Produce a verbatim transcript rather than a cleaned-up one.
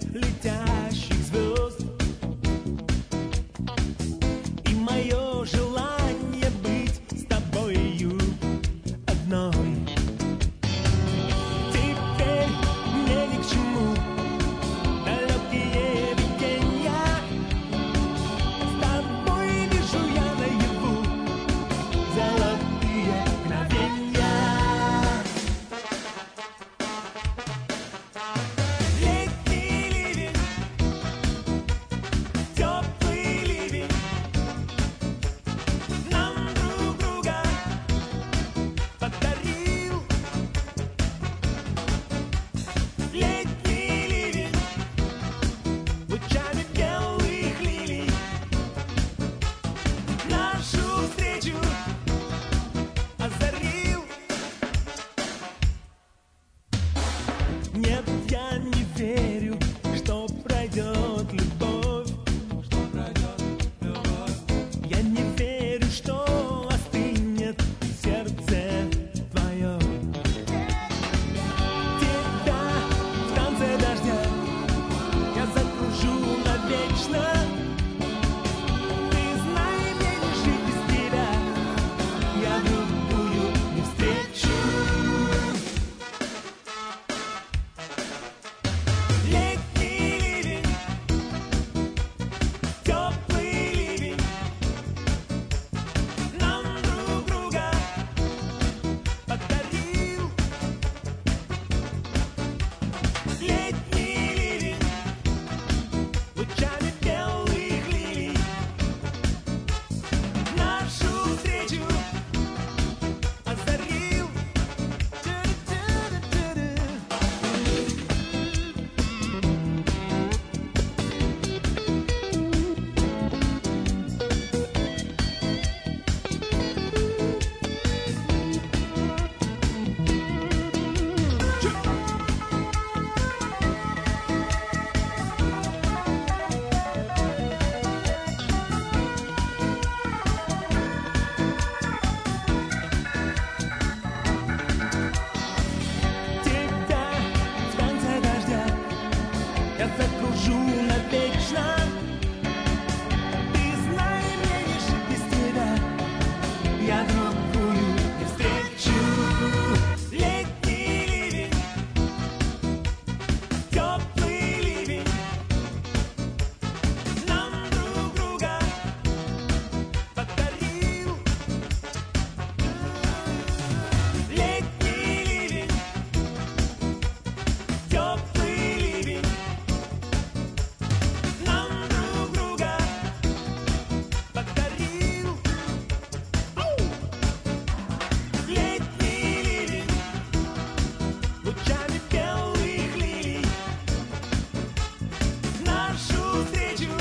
летящих звезд. И мое желание быть с тобою одной. Теперь мне ни к чему далекие видения. С тобой вижу я наяву золотые мгновения. Летний ливень, теплый ливень, нам друг друга подарил. Летний ливень, лучами белых лилий нашу встречу озарил. Нет, я не верю, что пройдет любовь. Что пройдет любовь. Я не верю, что остынет сердце твое. Тебя в танце дождя я закружу навечно. Ты знай, мне не жить без тебя, я другую не встречу. Летний ливень, теплый ливень, нам друг друга подарил. Летний ливень, лучами белых лилий нашу встречу озарил. Тебя в танце дождя я закружу навечно. Ты знай, мне не жить без тебя, я другую не встречу. Летний ливень, теплый ливень, нам друг друга подарил. Летний ливень, теплый ливень, нам друг друга подарил. Летний ливень, лучами белых лилий нашу встречу